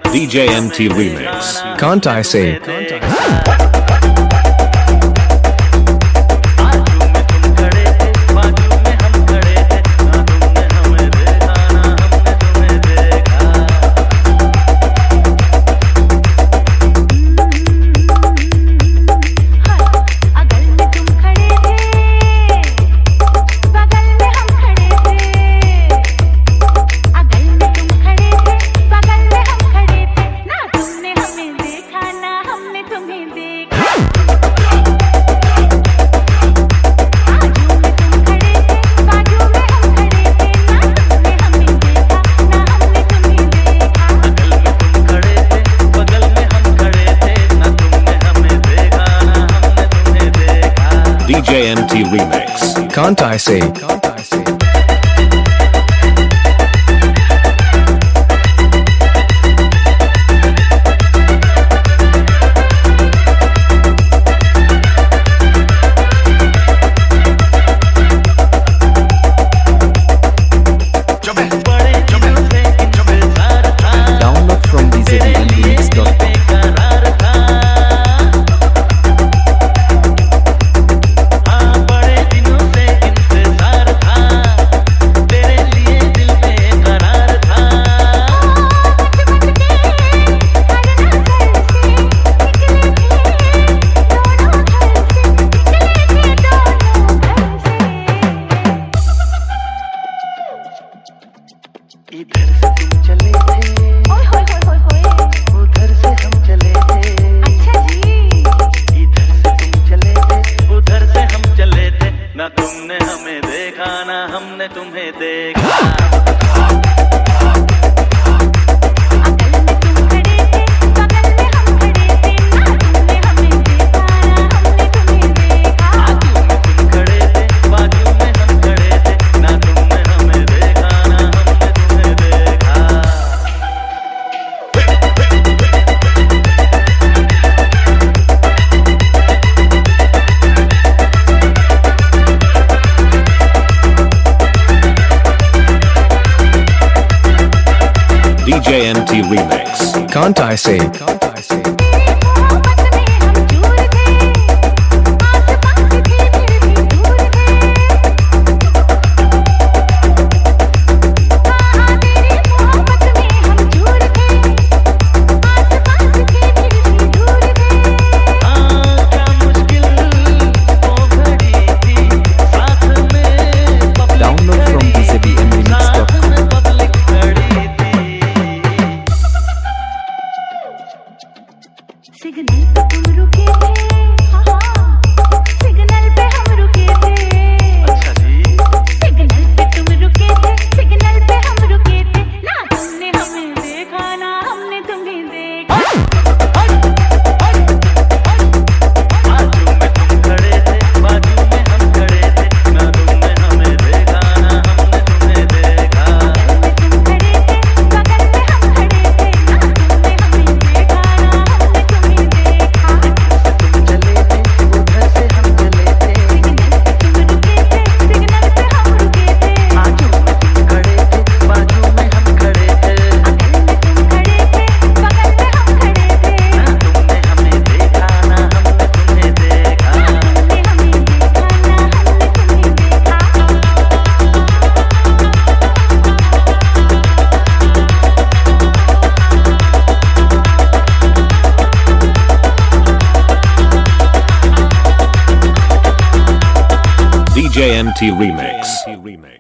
DJ MT Remix. Can't I say? DJ MT Remix. Can't I say? Download from djmremix.com. इधर से तुम चले थे, उधर से हम चले थे। अच्छा जी। इधर से तुम चले थे, उधर से हम चले थे। ना तुमने हमें देखा, ना हमने तुम्हें देखा। DJ MT Remix. Can't I say? Download from djmremix.com. Signal पे तुम रुके थे, सिग्नल पे हम रुके थे। अच्छा जी। सिग्नल पे तुम रुके थे, सिग्नल पे हम रुके थे। ना तुमने हमें देखा, ना हमने तुम्हें देखा। बाजू में तुम खड़े थे, बाजू में हम खड़े थे। ना तुमने हमें देखा, ना हमने तुम्हें देखा। तुम खड़े थे, बगल में हम खड़े थे। ना तुमने हमें देखा, ना हमने तुम्हें देखा। तुम चले थे, उधर से हम चले थे। सिग्नल पे तुम रुके थे, सिग्नल पे हम रुके थे। बाजू में तुम खड़े थे, बाजू में हम खड़े थे। अगल में तुम खड़े थे, बगल में हम खड़े थे। ना तुमने हमें देखा, ना हमने तुम्हें देखा। तुमने हमें देखा, ना हमने तुम्हें देखा। DJ MT Remix.